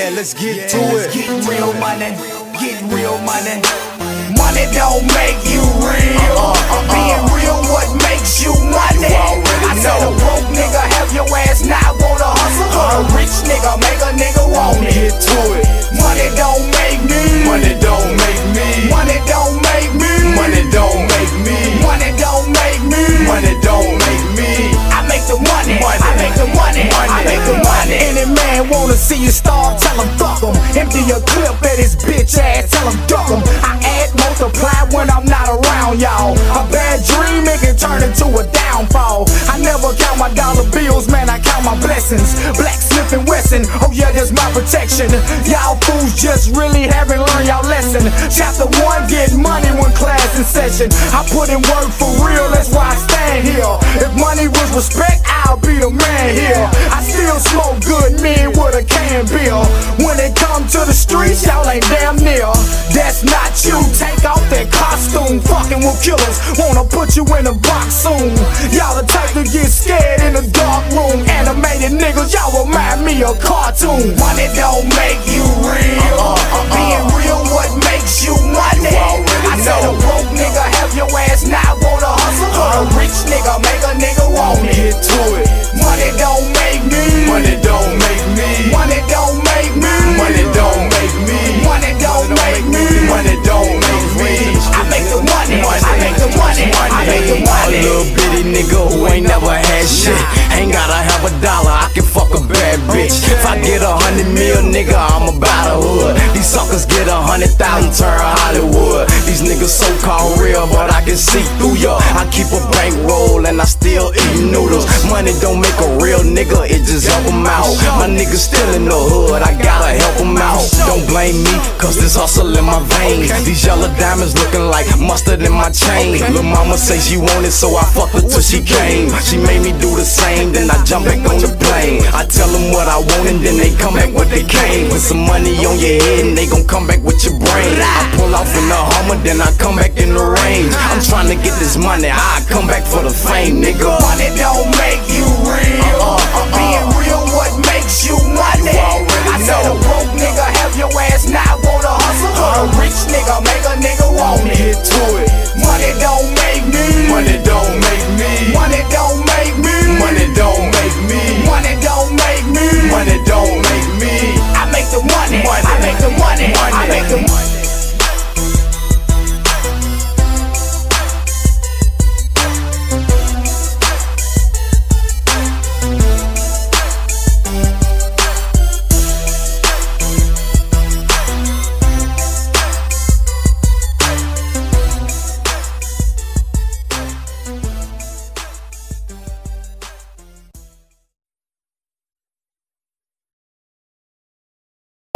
Yeah, let's get to it. Get real money, get real money. Money don't make you real. Being real, what makes you money? I said a broke nigga have your ass not wanna hustle, but a rich nigga make a nigga want it. Get to it. Money don't make me. Money don't make me. Money don't make me. Money don't make me. Money don't make me. Money don't make me. I make the money. I make the money. I make the money. Any man wanna see you starve, tell him fuck him. Empty a clip at his bitch ass, tell him duck him. I add, multiply when I'm not around y'all. A bad dream, it can turn into a downfall. I never count my dollar bills, man, I count my blessings. Black Smith and Wesson, oh yeah, that's my protection. Y'all fools just really haven't learned y'all lesson. Chapter 1, get money when class in session. I put in work for real, that's why I stand here. If money was respect, I'll be the man here. I still smoke good men with a can bill. When it come to the streets, y'all ain't damn near. That's not you, take off that costume. Fucking with killers, wanna put you in a box soon. Y'all the type to get scared in a dark room. Animated niggas, y'all remind me of cartoon. Money don't make you real. Being real, what makes you money? I said a broke nigga have your ass not wanna hustle, but a rich nigga make a nigga want it. Get to it. Money don't make me. Money don't make me. Money don't make me. Money don't make me. Money don't make me. Money don't make me. I make the money. I make the money. I make the money. A little bitty nigga who ain't never had shit. Ain't gotta have a dollar, I can fuck a bad bitch. If I get 100 mil, nigga, I'm about a hood. These suckers get 100,000, turn Hollywood. These niggas so called real, but I can see through ya. I keep a bankroll and I still eat noodles. Money don't make a real nigga, it just help him out. My niggas still in the hood, I gotta help him out. Don't blame me, cause this hustle in my veins. These yellow diamonds looking like mustard in my chain. Lil' mama say she wanted, so I fucked her till she came. She made me do the same, then I jump back on the plane. I tell them what I want and then they come back what they came. With some money on your head and they gon' come back with your brain. I pull off in the Hummer, then I come back in the range. I'm trying to get this money, I come back for the fame, nigga. Money don't make you real. Being real, what makes you money?